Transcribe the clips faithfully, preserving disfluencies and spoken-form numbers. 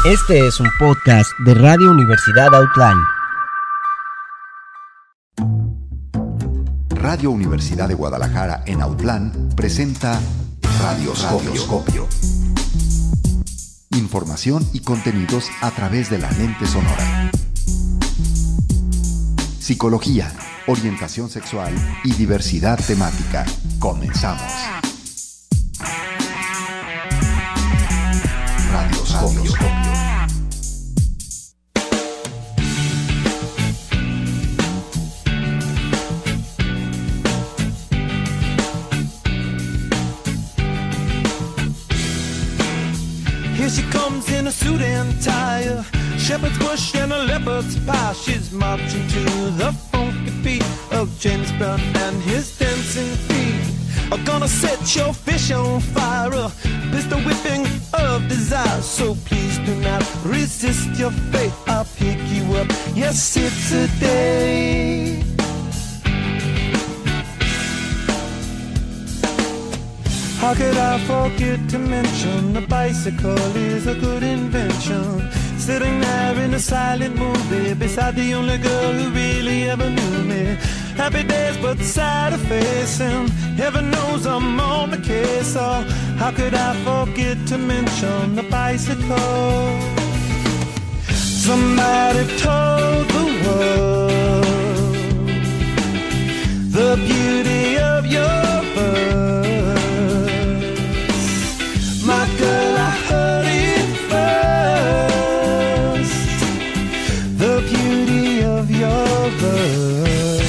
Este es un podcast de Radio Universidad Outline. Radio Universidad de Guadalajara en Outland presenta Radioscopio. Información y contenidos a través de la lente sonora. Psicología, orientación sexual y diversidad temática. Comenzamos. Radioscopio. Here she comes in a suit and tie, shepherd's bush and a leopard's pie. She's marching to the funky beat of James Brown and his dancing feet. I'm gonna set your fish on fire, a pistol whipping of desire. So please do not resist your fate, I'll pick you up, yes it's a day. How could I forget to mention the bicycle is a good invention? Sitting there in a silent movie beside the only girl who really ever knew me. Happy days but sad facing, heaven knows I'm on the case. Oh, how could I forget to mention the bicycle? Somebody told the world the beauty of your birth. My girl, I heard it first, the beauty of your verse.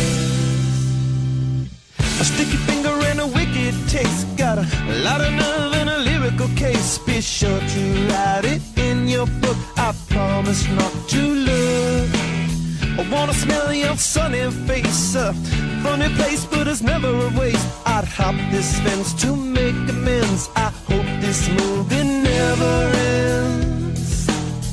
A sticky finger and a wicked taste, got a lot of nerve and a lyrical case. Be sure to write it in your book, I promise not to look. I wanna smell your sunny face, a funny place but it's never a waste. I'd hop this fence to make amends, I hope this movie never ends.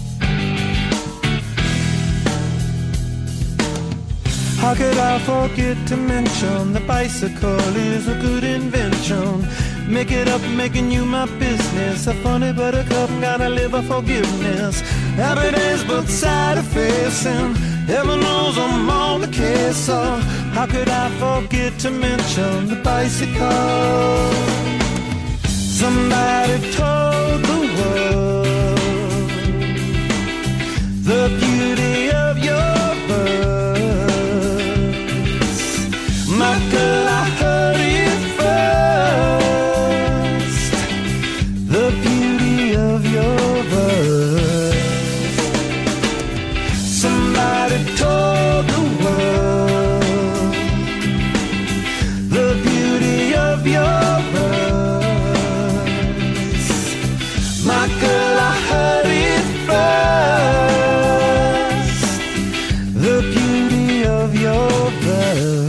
How could I forget to mention the bicycle is a good invention? Make it up, making you my business. A funny buttercup, gotta live a forgiveness. Happy days but sad facing, heaven knows I'm on the case. So how could I forget to mention the bicycle? Somebody told the world the beauty of your birth. My girl, I heard it first, the beauty of your birth. Somebody told the world the beauty of your birth. My girl, I heard it first, the beauty of your birth.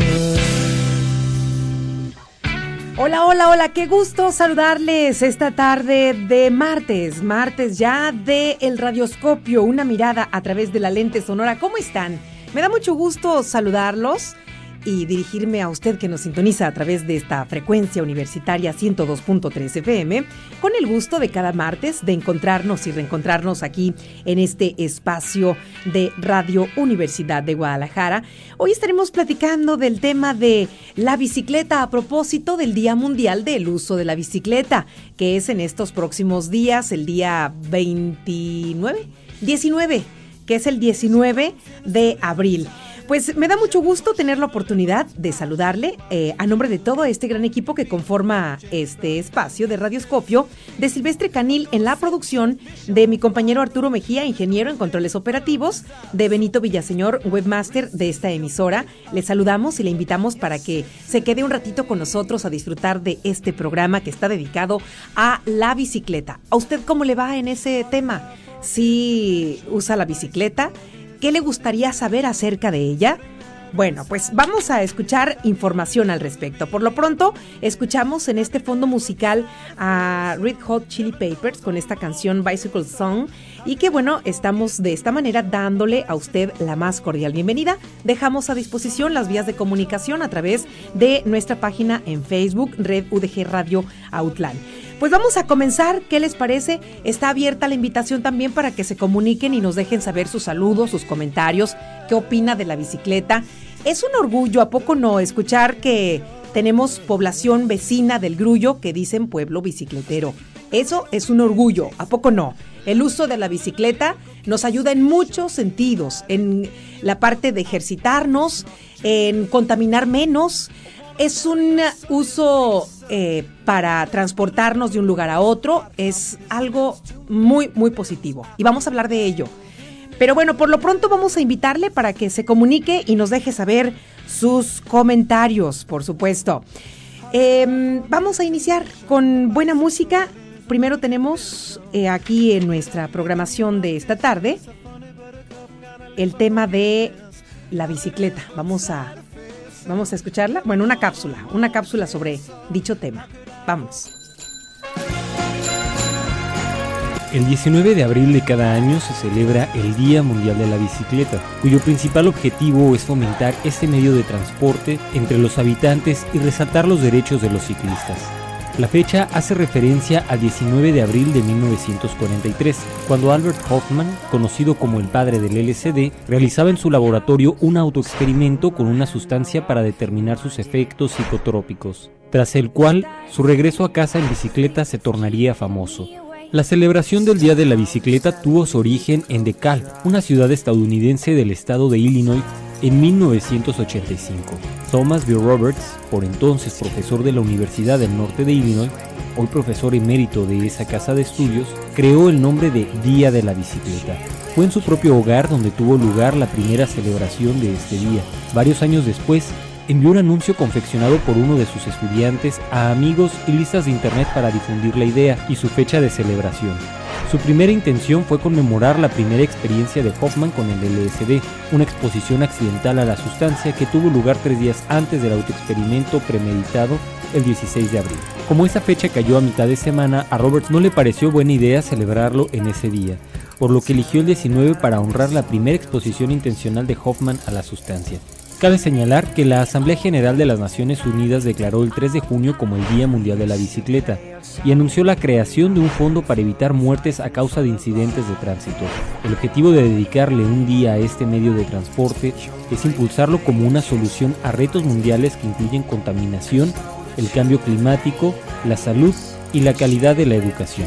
Hola, hola, hola, qué gusto saludarles esta tarde de martes, martes ya de El Radioscopio, una mirada a través de la lente sonora. ¿Cómo están? Me da mucho gusto saludarlos y dirigirme a usted que nos sintoniza a través de esta frecuencia universitaria ciento dos punto tres F M, con el gusto de cada martes de encontrarnos y reencontrarnos aquí en este espacio de Radio Universidad de Guadalajara. Hoy estaremos platicando del tema de la bicicleta a propósito del Día Mundial del Uso de la Bicicleta, que es en estos próximos días, el día veintinueve, diecinueve, que es el diecinueve de abril. Pues me da mucho gusto tener la oportunidad de saludarle eh, a nombre de todo este gran equipo que conforma este espacio de Radioscopio, de Silvestre Canil en la producción, de mi compañero Arturo Mejía, ingeniero en controles operativos, de Benito Villaseñor, webmaster de esta emisora. Le saludamos y le invitamos para que se quede un ratito con nosotros a disfrutar de este programa que está dedicado a la bicicleta. ¿A usted cómo le va en ese tema? ¿Sí usa la bicicleta? ¿Qué le gustaría saber acerca de ella? Bueno, pues vamos a escuchar información al respecto. Por lo pronto, escuchamos en este fondo musical a Red Hot Chili Peppers con esta canción Bicycle Song, y que bueno, estamos de esta manera dándole a usted la más cordial bienvenida. Dejamos a disposición las vías de comunicación a través de nuestra página en Facebook, Red U D G Radio Outland. pues vamos a comenzar. ¿Qué les parece? Está abierta la invitación también para que se comuniquen y nos dejen saber sus saludos, sus comentarios, qué opina de la bicicleta. Es un orgullo, ¿a poco no?, escuchar que tenemos población vecina del Grullo que dicen pueblo bicicletero. Eso es un orgullo, ¿a poco no? El uso de la bicicleta nos ayuda en muchos sentidos, en la parte de ejercitarnos, en contaminar menos. Es un uso eh, para transportarnos de un lugar a otro, es algo muy, muy positivo. Y vamos a hablar de ello. Pero bueno, por lo pronto vamos a invitarle para que se comunique y nos deje saber sus comentarios, por supuesto. Eh, vamos a iniciar con buena música. Primero tenemos eh, aquí en nuestra programación de esta tarde el tema de la bicicleta. Vamos a, vamos a escucharla. Bueno, una cápsula, una cápsula sobre dicho tema. Vamos. El diecinueve de abril de cada año se celebra el Día Mundial de la Bicicleta, cuyo principal objetivo es fomentar este medio de transporte entre los habitantes y resaltar los derechos de los ciclistas. La fecha hace referencia al diecinueve de abril de mil novecientos cuarenta y tres, cuando Albert Hofmann, conocido como el padre del L S D, realizaba en su laboratorio un autoexperimento con una sustancia para determinar sus efectos psicotrópicos, tras el cual su regreso a casa en bicicleta se tornaría famoso. La celebración del Día de la Bicicleta tuvo su origen en DeKalb, una ciudad estadounidense del estado de Illinois, en mil novecientos ochenta y cinco. Thomas B. Roberts, por entonces profesor de la Universidad del Norte de Illinois, hoy profesor emérito de esa casa de estudios, creó el nombre de Día de la Bicicleta. Fue en su propio hogar donde tuvo lugar la primera celebración de este día. Varios años después, envió un anuncio confeccionado por uno de sus estudiantes a amigos y listas de internet para difundir la idea y su fecha de celebración. Su primera intención fue conmemorar la primera experiencia de Hofmann con el L S D, una exposición accidental a la sustancia que tuvo lugar tres días antes del autoexperimento premeditado el dieciséis de abril. Como esa fecha cayó a mitad de semana, a Roberts no le pareció buena idea celebrarlo en ese día, por lo que eligió el diecinueve para honrar la primera exposición intencional de Hofmann a la sustancia. Cabe señalar que la Asamblea General de las Naciones Unidas declaró el tres de junio como el Día Mundial de la Bicicleta y anunció la creación de un fondo para evitar muertes a causa de incidentes de tránsito. El objetivo de dedicarle un día a este medio de transporte es impulsarlo como una solución a retos mundiales que incluyen contaminación, el cambio climático, la salud y la calidad de la educación.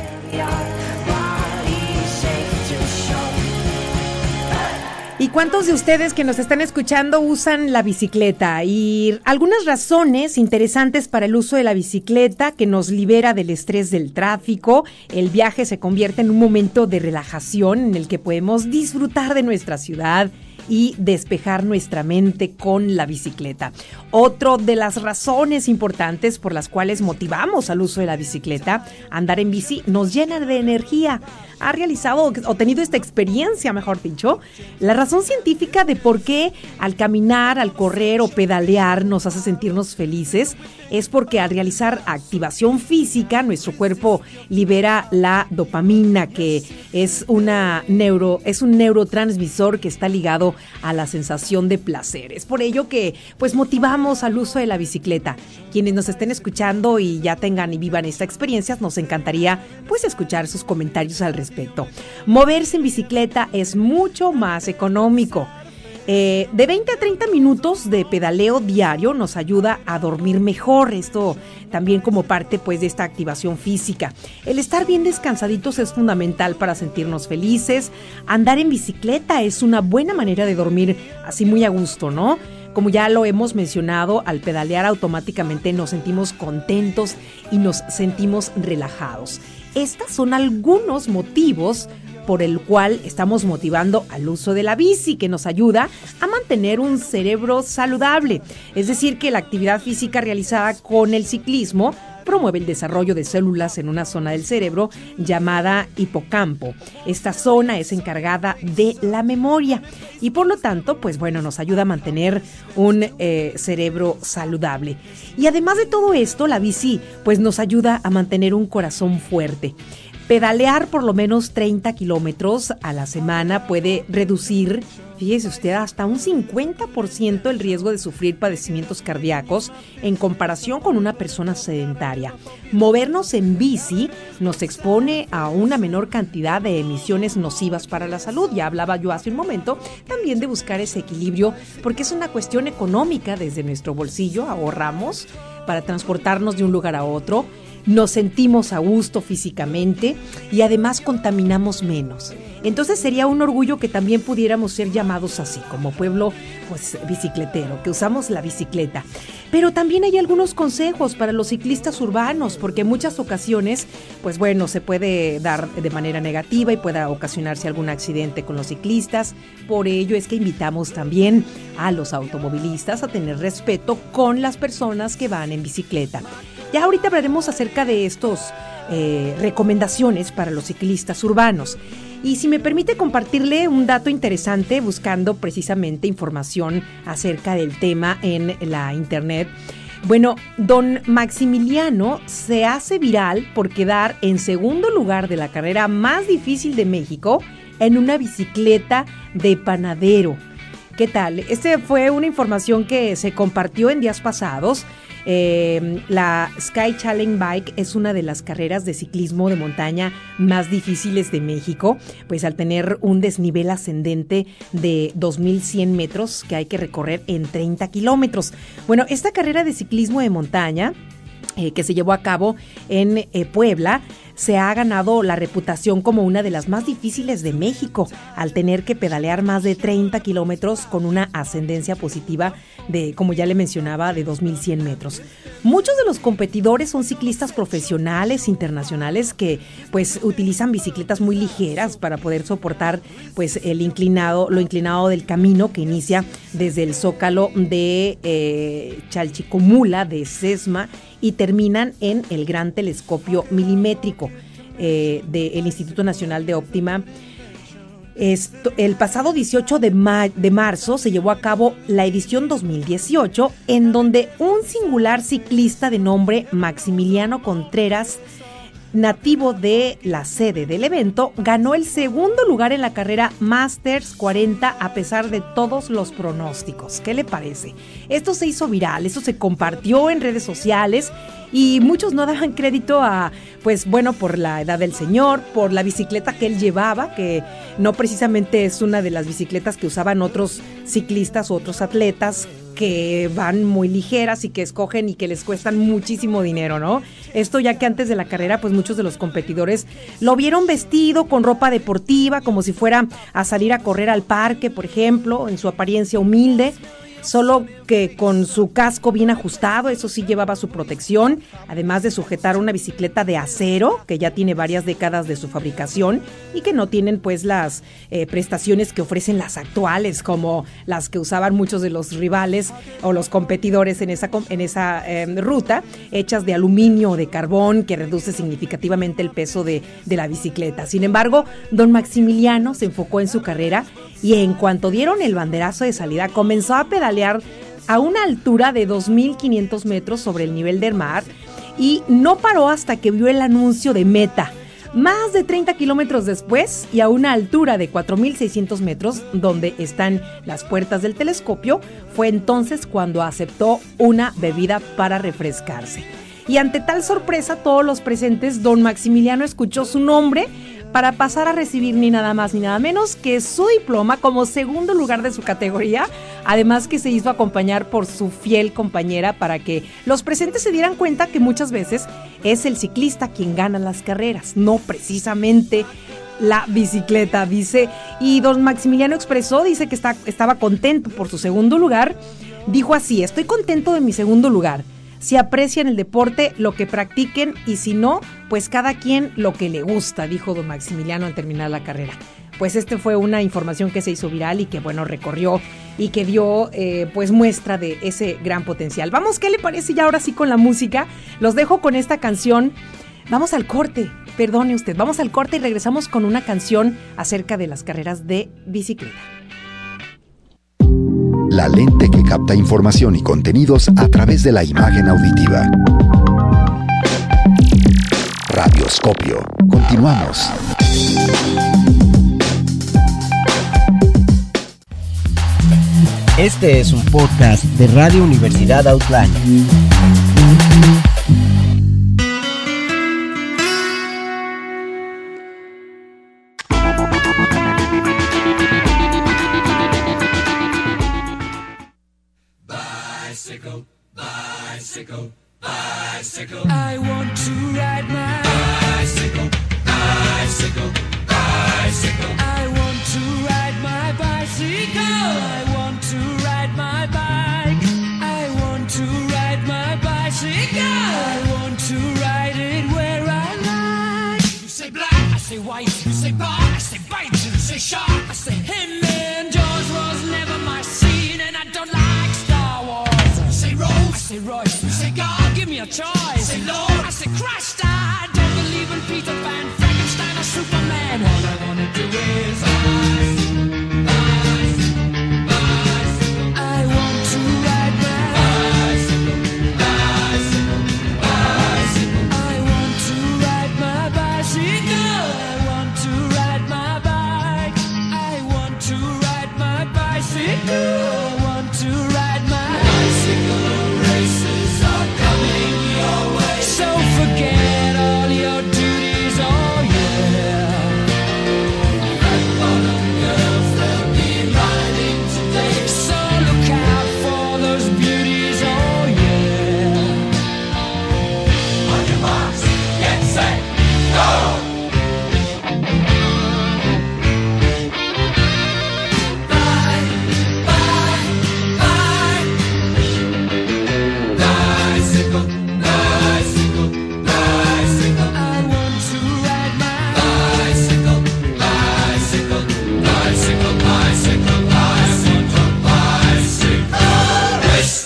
¿Y cuántos de ustedes que nos están escuchando usan la bicicleta? Y algunas razones interesantes para el uso de la bicicleta: que nos libera del estrés del tráfico. El viaje se convierte en un momento de relajación en el que podemos disfrutar de nuestra ciudad y despejar nuestra mente con la bicicleta. Otra de las razones importantes por las cuales motivamos al uso de la bicicleta: andar en bici nos llena de energía. ¿Ha realizado o tenido esta experiencia, mejor dicho? La razón científica de por qué al caminar, al correr o pedalear nos hace sentirnos felices es porque al realizar activación física, nuestro cuerpo libera la dopamina, que es una neuro, es un neurotransmisor que está ligado a la sensación de placer. Es por ello que pues motivamos al uso de la bicicleta. Quienes nos estén escuchando y ya tengan y vivan esta experiencia, nos encantaría pues escuchar sus comentarios al respecto. Moverse en bicicleta es mucho más económico. Eh, de veinte a treinta minutos de pedaleo diario nos ayuda a dormir mejor. Esto también como parte pues de esta activación física. El estar bien descansaditos es fundamental para sentirnos felices. Andar en bicicleta es una buena manera de dormir así muy a gusto, ¿no? Como ya lo hemos mencionado, al pedalear automáticamente nos sentimos contentos y nos sentimos relajados. Estos son algunos motivos por el cual estamos motivando al uso de la bici, que nos ayuda a mantener un cerebro saludable. Es decir, que la actividad física realizada con el ciclismo promueve el desarrollo de células en una zona del cerebro llamada hipocampo. Esta zona es encargada de la memoria y por lo tanto, pues bueno, nos ayuda a mantener un eh, cerebro saludable. Y además de todo esto, la bici pues nos ayuda a mantener un corazón fuerte. Pedalear por lo menos treinta kilómetros a la semana puede reducir, fíjese usted, hasta un cincuenta por ciento el riesgo de sufrir padecimientos cardíacos en comparación con una persona sedentaria. Movernos en bici nos expone a una menor cantidad de emisiones nocivas para la salud. Ya hablaba yo hace un momento también de buscar ese equilibrio, porque es una cuestión económica. Desde nuestro bolsillo ahorramos para transportarnos de un lugar a otro. Nos sentimos a gusto físicamente y además contaminamos menos. Entonces sería un orgullo que también pudiéramos ser llamados así, como pueblo pues bicicletero, que usamos la bicicleta. Pero también hay algunos consejos para los ciclistas urbanos, porque en muchas ocasiones, pues bueno, se puede dar de manera negativa y pueda ocasionarse algún accidente con los ciclistas. Por ello es que invitamos también a los automovilistas a tener respeto con las personas que van en bicicleta. Ya ahorita hablaremos acerca de estos eh, recomendaciones para los ciclistas urbanos. Y si me permite compartirle un dato interesante, buscando precisamente información acerca del tema en la internet. Bueno, don Maximiliano se hace viral por quedar en segundo lugar de la carrera más difícil de México en una bicicleta de panadero. ¿Qué tal? Esta fue una información que se compartió en días pasados. Eh, la Sky Challenge Bike es una de las carreras de ciclismo de montaña más difíciles de México, pues al tener un desnivel ascendente de dos mil cien metros que hay que recorrer en treinta kilómetros. Bueno, esta carrera de ciclismo de montaña eh, que se llevó a cabo en eh, Puebla, se ha ganado la reputación como una de las más difíciles de México, al tener que pedalear más de treinta kilómetros con una ascendencia positiva de, como ya le mencionaba, de dos mil cien metros. Muchos de los competidores son ciclistas profesionales internacionales que pues utilizan bicicletas muy ligeras para poder soportar pues el inclinado, lo inclinado del camino que inicia desde el Zócalo de eh, Chalchicomula de Sesma y terminan en el Gran Telescopio Milimétrico eh, del Instituto Nacional de Óptima. Esto, el pasado dieciocho de, ma- de marzo se llevó a cabo la edición dos mil dieciocho, en donde un singular ciclista de nombre Maximiliano Contreras, nativo de la sede del evento, ganó el segundo lugar en la carrera Masters cuarenta a pesar de todos los pronósticos. ¿Qué le parece? Esto se hizo viral, esto se compartió en redes sociales y muchos no daban crédito a, pues bueno, por la edad del señor, por la bicicleta que él llevaba, que no precisamente es una de las bicicletas que usaban otros ciclistas o otros atletas que van muy ligeras y que escogen y que les cuestan muchísimo dinero, ¿no? Esto ya que antes de la carrera, pues muchos de los competidores lo vieron vestido con ropa deportiva, como si fuera a salir a correr al parque, por ejemplo, en su apariencia humilde, solo que con su casco bien ajustado, eso sí llevaba su protección, además de sujetar una bicicleta de acero, que ya tiene varias décadas de su fabricación y que no tienen pues las eh, prestaciones que ofrecen las actuales, como las que usaban muchos de los rivales o los competidores en esa, en esa eh, ruta, hechas de aluminio o de carbón, que reduce significativamente el peso de, de la bicicleta. Sin embargo, don Maximiliano se enfocó en su carrera y en cuanto dieron el banderazo de salida, comenzó a pedalear a una altura de dos mil quinientos metros sobre el nivel del mar y no paró hasta que vio el anuncio de meta. Más de treinta kilómetros después y a una altura de cuatro mil seiscientos metros, donde están las puertas del telescopio, fue entonces cuando aceptó una bebida para refrescarse. Y ante tal sorpresa, todos los presentes, don Maximiliano escuchó su nombre para pasar a recibir ni nada más ni nada menos que su diploma como segundo lugar de su categoría, además que se hizo acompañar por su fiel compañera para que los presentes se dieran cuenta que muchas veces es el ciclista quien gana las carreras, no precisamente la bicicleta, dice. Y don Maximiliano expresó, dice que está, estaba contento por su segundo lugar, dijo así: estoy contento de mi segundo lugar. Si aprecian el deporte, lo que practiquen, y si no, pues cada quien lo que le gusta, dijo don Maximiliano al terminar la carrera. Pues este fue una información que se hizo viral y que, bueno, recorrió y que dio, eh, pues, muestra de ese gran potencial. Vamos, ¿qué le parece ya ahora sí con la música? Los dejo con esta canción. Vamos al corte, perdone usted, vamos al corte y regresamos con una canción acerca de las carreras de bicicleta. La lente que capta información y contenidos a través de la imagen auditiva. Radioscopio. Continuamos. Este es un podcast de Radio Universidad Outline. Bicycle, bicycle, bicycle. I want to ride my bicycle, bicycle, bicycle. I want to ride my bicycle. I want to ride my bike. I want to ride my bicycle. I want to ride it where I like. You say black, I say white. You say bar, I say bite. You say shark, I say him. And Jaws was never my scene, and I don't like Star Wars. You say Rose, I say Royce. You say God, give me a choice. Say Lord, I say Christ. I don't believe in Peter Pan, Frankenstein, or Superman. All I wanna do is rise, rise, bicycle. I want to ride my bicycle, bicycle, bicycle. I want to ride my bicycle. I want to ride my bike. I want to ride my bicycle. I want to ride my bicycle. Races are coming your way, so forget all your duties. Oh yeah. That bottom girls will be riding today, so look out for those beauties. Oh yeah. On your marks, get set, go. Bye, bye, bye. Bicycle, bicycle, bicycle. I want to ride my bicycle, bicycle, bicycle, bicycle, bicycle, bicycle race.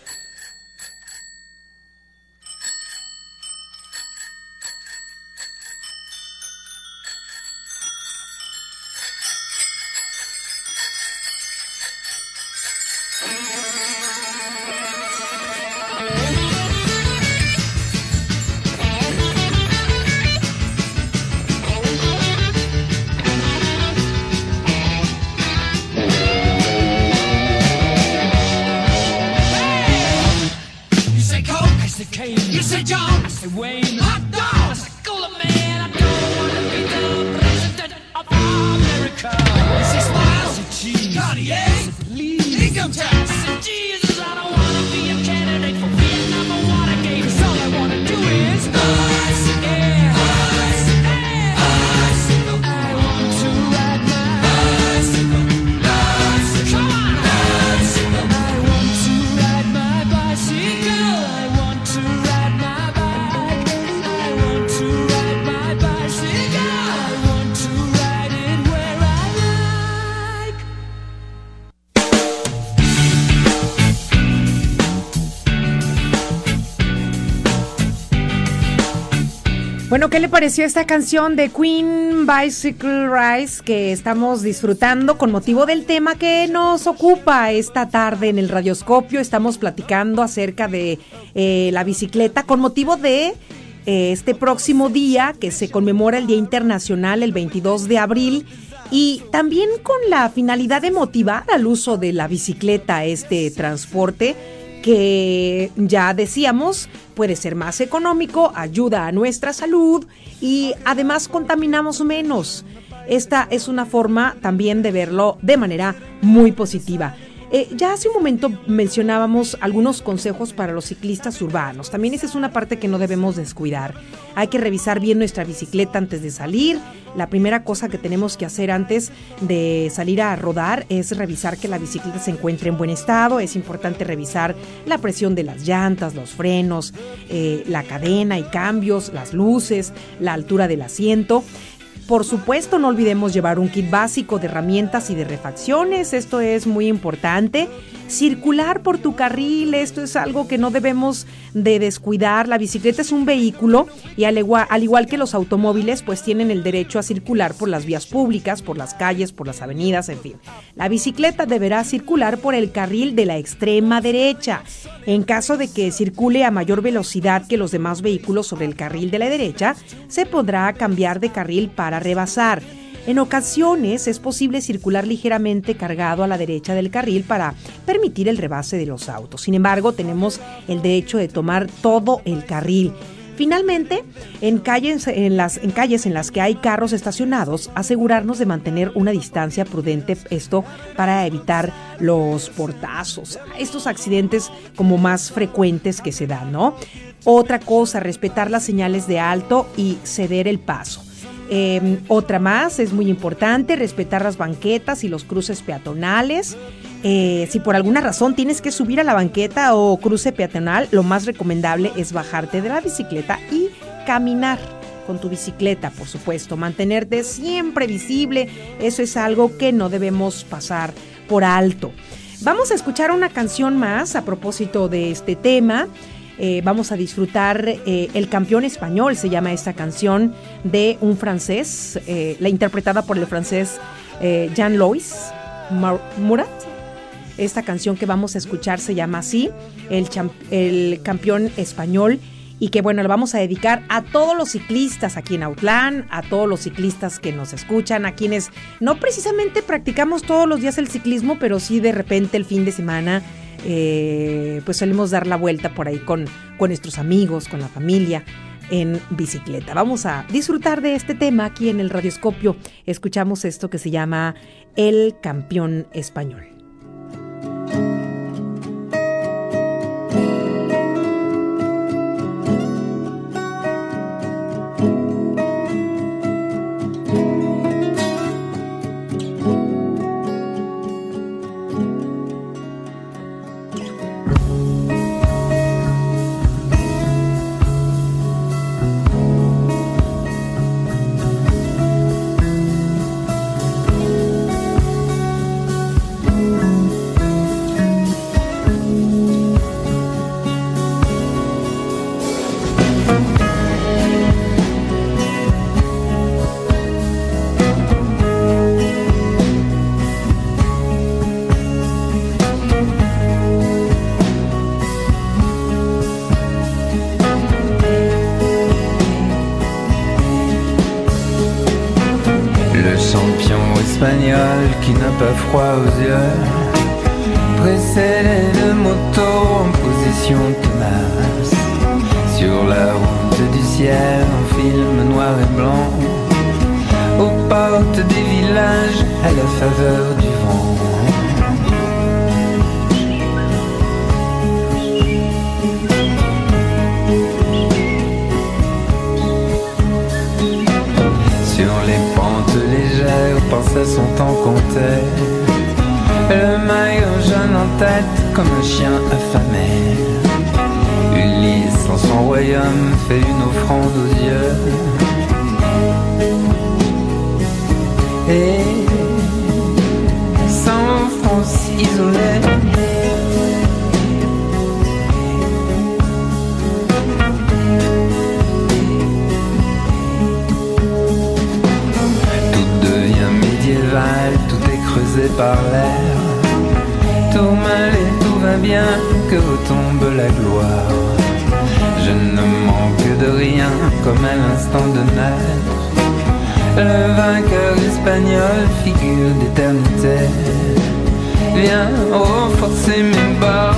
You say Coke, I say Kane. You say John, I say Wayne. Hot dog, I say Cooler Man. I don't wanna be the president of America. You say Smile, I say Cheese. Cartier, I say Please. Income tax, I say Jesus. I don't wanna be a candidate for Vietnam or Watergate. 'Cause all I wanna do is bicycle, yeah, bicycle, yeah, bicycle. I want to ride my bicycle, bicycle. Come on, bicycle. I want to ride my bicycle. I want to ride my bike. I want to ride my bicycle. I want to ride it where I like. Bueno, ¿qué le pareció esta canción de Queen, Bicycle Race, que estamos disfrutando con motivo del tema que nos ocupa esta tarde en el Radioscopio? Estamos platicando acerca de eh, la bicicleta con motivo de eh, este próximo día que se conmemora el Día Internacional el veintidós de abril, y también con la finalidad de motivar al uso de la bicicleta, este transporte que ya decíamos puede ser más económico, ayuda a nuestra salud y además contaminamos menos. Esta es una forma también de verlo de manera muy positiva. Eh, ya hace un momento mencionábamos algunos consejos para los ciclistas urbanos. También esa es una parte que no debemos descuidar. Hay que revisar bien nuestra bicicleta antes de salir. La primera cosa que tenemos que hacer antes de salir a rodar es revisar que la bicicleta se encuentre en buen estado. Es importante revisar la presión de las llantas, los frenos, eh, la cadena y cambios, las luces, la altura del asiento. Por supuesto, no olvidemos llevar un kit básico de herramientas y de refacciones, esto es muy importante. Circular por tu carril, esto es algo que no debemos de descuidar. La bicicleta es un vehículo y al igual, al igual que los automóviles, pues tienen el derecho a circular por las vías públicas, por las calles, por las avenidas, en fin. La bicicleta deberá circular por el carril de la extrema derecha. En caso de que circule a mayor velocidad que los demás vehículos sobre el carril de la derecha, se podrá cambiar de carril para rebasar. En ocasiones es posible circular ligeramente cargado a la derecha del carril para permitir el rebase de los autos. Sin embargo, tenemos el derecho de tomar todo el carril. Finalmente, en calles en, las, en calles en las que hay carros estacionados, asegurarnos de mantener una distancia prudente, esto para evitar los portazos, estos accidentes como más frecuentes que se dan, ¿no? Otra cosa, respetar las señales de alto y ceder el paso. Eh, otra más, es muy importante, respetar las banquetas y los cruces peatonales. Eh, si por alguna razón tienes que subir a la banqueta o cruce peatonal, lo más recomendable es bajarte de la bicicleta y caminar con tu bicicleta, por supuesto. Mantenerte siempre visible, eso es algo que no debemos pasar por alto. Vamos a escuchar una canción más a propósito de este tema. Eh, vamos a disfrutar eh, El Campeón Español, se llama esta canción, de un francés, eh, la interpretada por el francés eh, Jean-Louis Murat. Esta canción que vamos a escuchar se llama así, el, champ- el Campeón Español, y que bueno, lo vamos a dedicar a todos los ciclistas aquí en Autlán, a todos los ciclistas que nos escuchan, a quienes no precisamente practicamos todos los días el ciclismo, pero sí de repente el fin de semana eh, pues solemos dar la vuelta por ahí con, con nuestros amigos, con la familia, en bicicleta. Vamos a disfrutar de este tema aquí en el Radioscopio. Escuchamos esto que se llama El Campeón Español. Qui n'a pas froid aux yeux, précède le moto en position tenace. Sur la route du ciel en film noir et blanc, aux portes des villages à la faveur du vent. Sur les pentes légères, pensait son temps comptait. Le maillot jaune en tête comme un chien affamé. Ulysse en son royaume fait une offrande aux yeux. Et s'enfonce isolé. Tout est creusé par l'air. Tout mal et tout va bien, que retombe la gloire. Je ne manque de rien, comme à l'instant de naître. Le vainqueur espagnol, figure d'éternité, vient renforcer mes bas.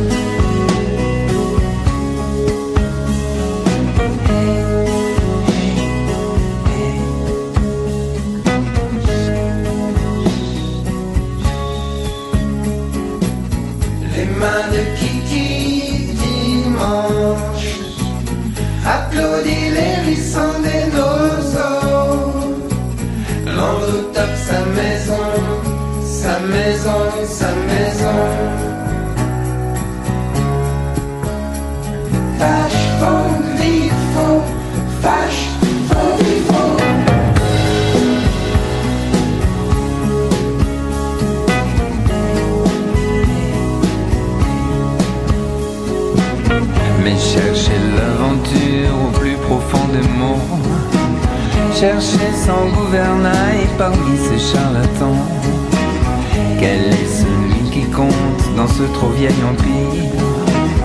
Main de Kiki dimanche, applaudit l'hérisson des nozeaux. L'Andrew tape sa maison, sa maison, sa maison. Fâche, faux, vite, faux, fâche, faux, vite, faux. Mais chercher l'aventure au plus profond des mots, chercher sans gouvernail parmi ces charlatans. Quel est celui qui compte dans ce trop vieil empire?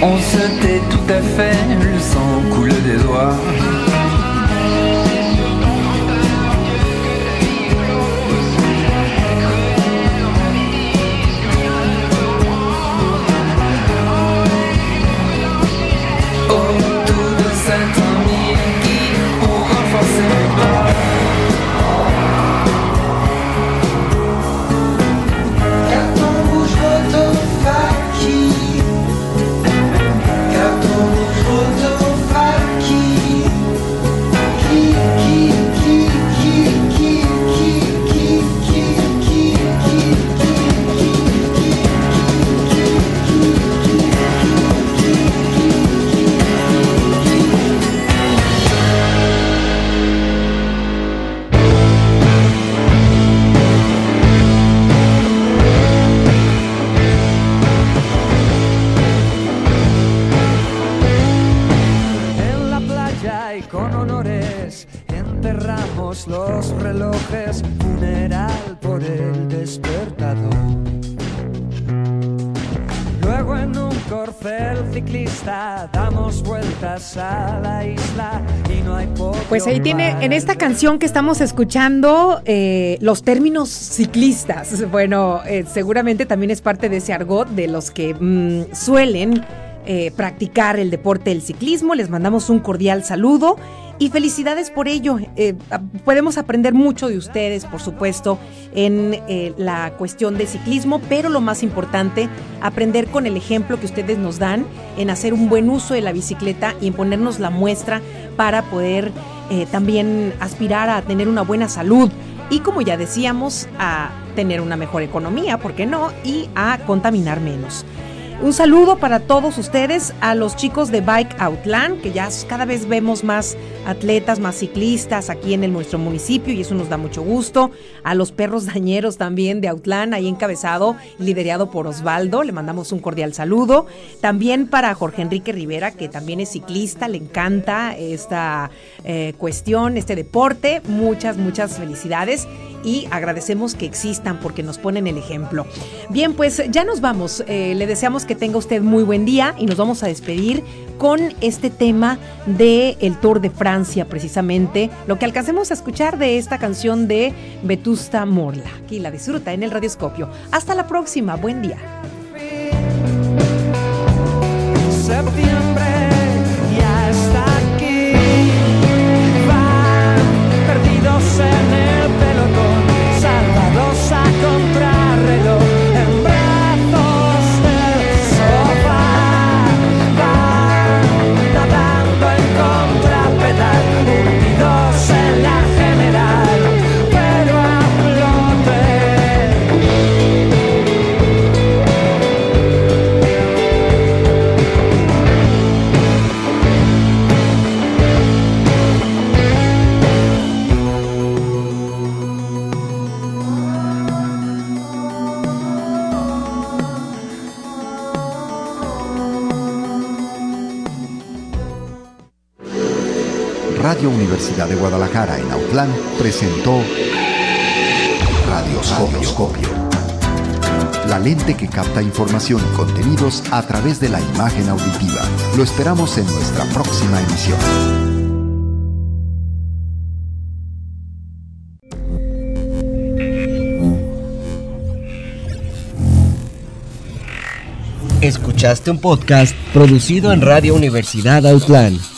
On se tait tout à fait, le sang coule des doigts. Autour de cet ami qui ont renforcé mes bras. Carton rouge Rotofaki. Carton rouge Rotofaki. Qui, qui, qui, qui, qui, qui, qui, qui, qui, En la playa y con honores enterramos los relojes, funeral por el despertador. Luego en un corcel ciclista damos vueltas a la isla y no hay poco. Pues ahí tiene, en esta canción que estamos escuchando, eh, los términos ciclistas. Bueno, eh, seguramente también es parte de ese argot de los que mm, suelen eh, practicar el deporte del ciclismo. Les mandamos un cordial saludo y felicidades por ello. Eh, podemos aprender mucho de ustedes, por supuesto, en eh, la cuestión de ciclismo, pero lo más importante, aprender con el ejemplo que ustedes nos dan en hacer un buen uso de la bicicleta y en ponernos la muestra para poder eh, también aspirar a tener una buena salud y, como ya decíamos, a tener una mejor economía, ¿por qué no? Y a contaminar menos. Un saludo para todos ustedes, a los chicos de Bike Outland, que ya cada vez vemos más atletas, más ciclistas aquí en el, nuestro municipio, y eso nos da mucho gusto. A los perros dañeros también de Outland, ahí encabezado y liderado por Osvaldo, le mandamos un cordial saludo. También para Jorge Enrique Rivera, que también es ciclista, le encanta esta eh, cuestión, este deporte. Muchas, muchas felicidades y agradecemos que existan porque nos ponen el ejemplo. Bien, pues ya nos vamos. Eh, le deseamos que tenga usted muy buen día y nos vamos a despedir con este tema de el Tour de Francia, precisamente lo que alcancemos a escuchar de esta canción de Vetusta Morla. Aquí la disfruta en el Radioscopio. Hasta la próxima, buen día. Septiembre ya está aquí, van perdidos en el pelotón, salvados a contrarreloj, en brazos del sofá, van nadando en contrapedal, hundidos en la general, pero a flote. Radio Universidad de Guadalajara en Autlán presentó Radioscopio, la lente que capta información y contenidos a través de la imagen auditiva. Lo esperamos en nuestra próxima emisión. Escuchaste un podcast producido en Radio Universidad Autlán.